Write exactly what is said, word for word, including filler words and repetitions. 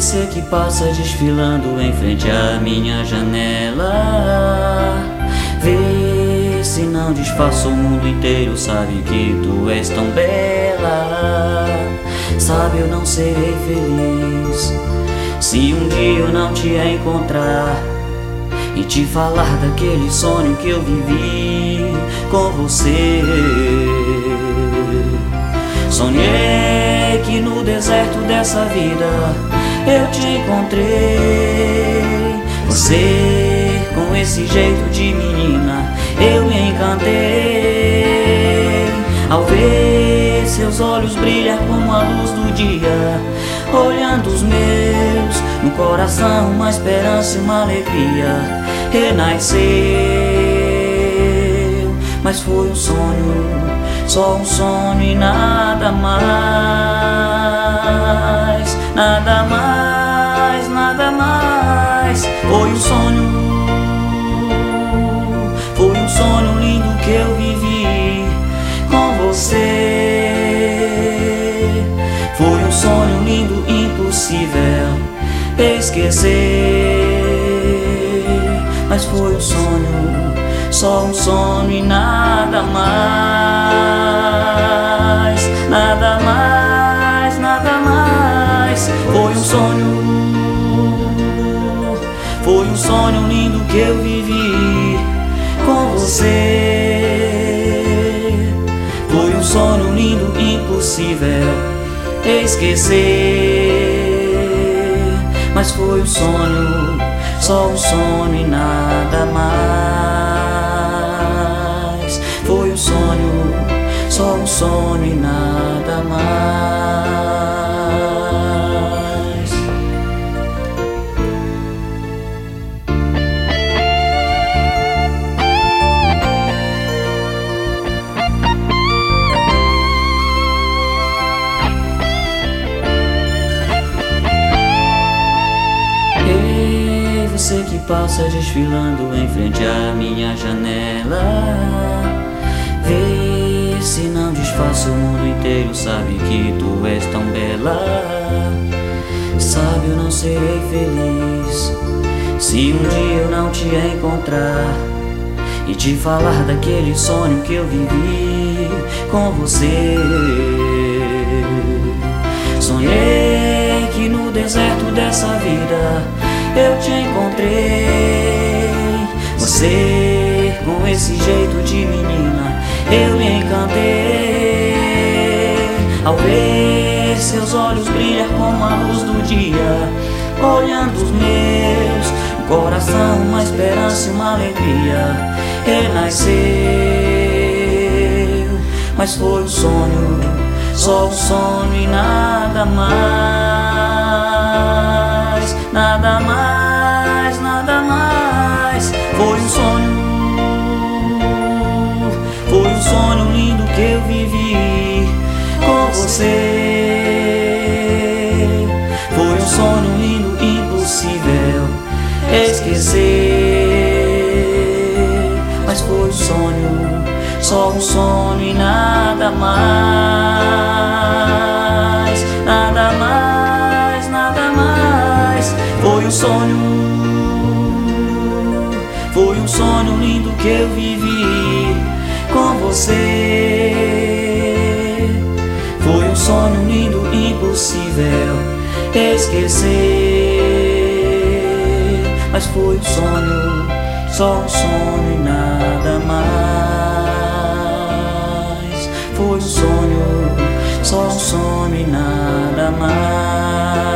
você que passa desfilando em frente à minha janela. Vê se não disfarça, o mundo inteiro sabe que tu és tão bela. Sabe, eu não serei feliz se um dia eu não te encontrar e te falar daquele sonho que eu vivi com você. Sonhei que no deserto dessa vida eu te encontrei. Você, com esse jeito de menina, eu me encantei. Ao ver seus olhos brilhar como a luz do dia, olhando os meus, no coração uma esperança e uma alegria renasceu. Mas foi um sonho, só um sonho e nada mais. Nada mais, nada mais. Foi um sonho, foi um sonho lindo que eu vivi com você. Foi um sonho lindo, impossível esquecer. Mas foi um sonho, só um sonho e nada mais. Nada mais, nada mais. Foi um sonho, foi um sonho lindo que eu vivi com você. Foi um sonho lindo, impossível esquecer. Mas foi um sonho, só um sonho e nada mais. Foi um sonho, só um sonho e nada mais. Ei, você que passa desfilando em frente à minha janela. Vê se não disfarça, o mundo inteiro sabe que tu és tão bela. Sabe, eu não serei feliz se um dia eu não te encontrar e te falar daquele sonho que eu vivi com você. Sonhei que no deserto dessa vida eu te encontrei. Você, com esse jeito de menina, eu me encantei. Ao ver seus olhos brilhar como a luz do dia, olhando os meus, no coração uma esperança e uma alegria renasceu. Mas foi um sonho, só um sonho e nada mais. Nada mais, nada mais. Foi um sonho, foi um sonho lindo que eu vivi com você. Foi um sonho lindo, impossível esquecer. Mas foi um sonho, só um sonho e nada mais. Nada mais, nada mais. Foi um sonho, foi um sonho lindo que eu vivi com você. Foi um sonho lindo, impossível esquecer. Mas foi um sonho, só um sonho e nada mais. Foi um sonho, só um sonho e nada mais.